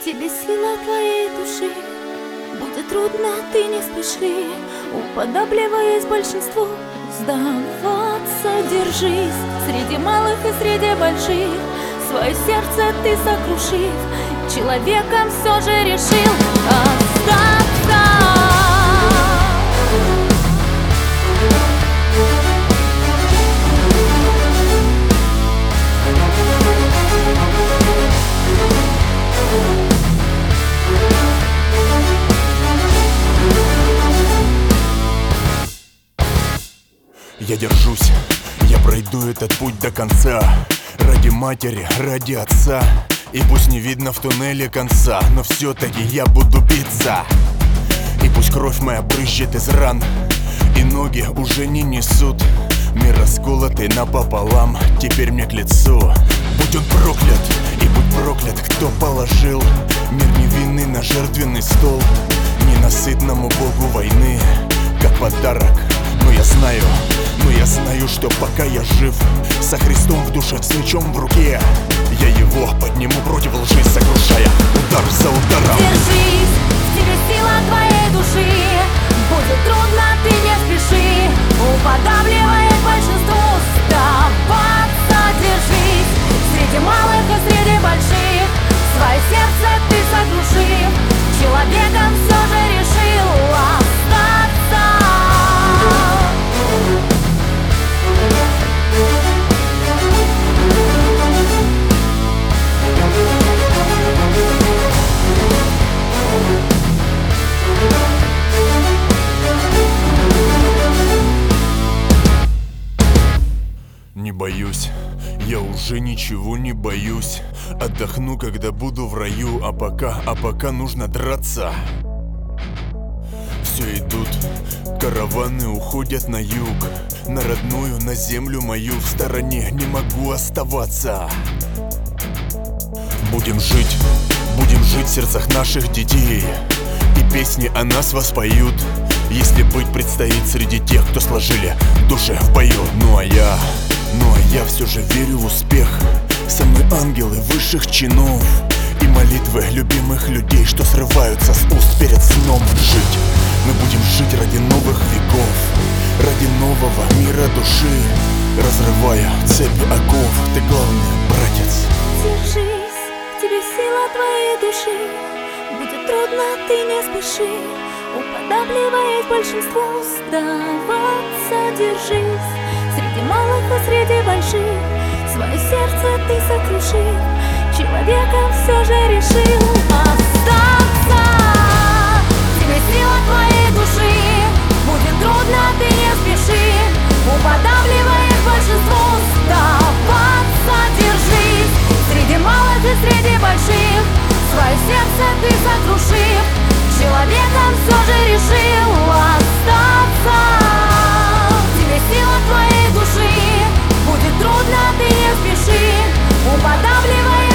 тебе сила твоей души. Будет трудно, ты не спеши, уподобливаясь большинству. Сдаваться держись, среди малых и среди больших. Свое сердце ты сокрушив, человеком все же решил остаться. Я держусь, я пройду этот путь до конца. Ради матери, ради отца. И пусть не видно в туннеле конца, но все-таки я буду биться. И пусть кровь моя брызжет из ран, и ноги уже не несут. Мир расколотый напополам, теперь мне к лицу. Будь он проклят, и будь проклят, кто положил мир невинный на жертвенный стол. Ненасытному богу войны, как подарок. Но я знаю, что пока я жив, со Христом в душе, с мечом в руке, я его подниму против лжи, сокрушая удар за ударом. Держись, в тебе сила твоей души. Будет трудно, ты не спеши, уподобливаясь большинству. Сдаваться держись, среди малых и среди больших. Свое сердце ты сокрушив, человеком все же решил остаться. Не боюсь, я уже ничего не боюсь. Отдохну, когда буду в раю, а пока нужно драться. Все идут, караваны уходят на юг, на родную, на землю мою. В стороне не могу оставаться. Будем жить в сердцах наших детей, и песни о нас воспоют, если быть предстоит среди тех, кто сложили души в бою. Ну а я все же верю в успех. Со мной ангелы высших чинов и молитвы любимых людей, что срываются с уст перед сном. Жить, мы будем жить ради новых веков, ради нового мира души, разрывая цепи оков. Ты главный, братец. Держись, в тебе сила твоей души. Будет трудно, ты не спеши, уподобливаясь большинству. Сдаваться держись, среди малых и среди больших. Свое сердце ты сокрушив, человеком все же решил остаться. В тебе сила твоей души. Будет трудно, ты не спеши, уподобливаясь большинству. Сдаваться держись, среди малых и среди больших. Свое сердце ты сокрушив, человеком все же решил остаться. В тебе сила твоей души. Будет трудно, ты не спеши, уподобливаясь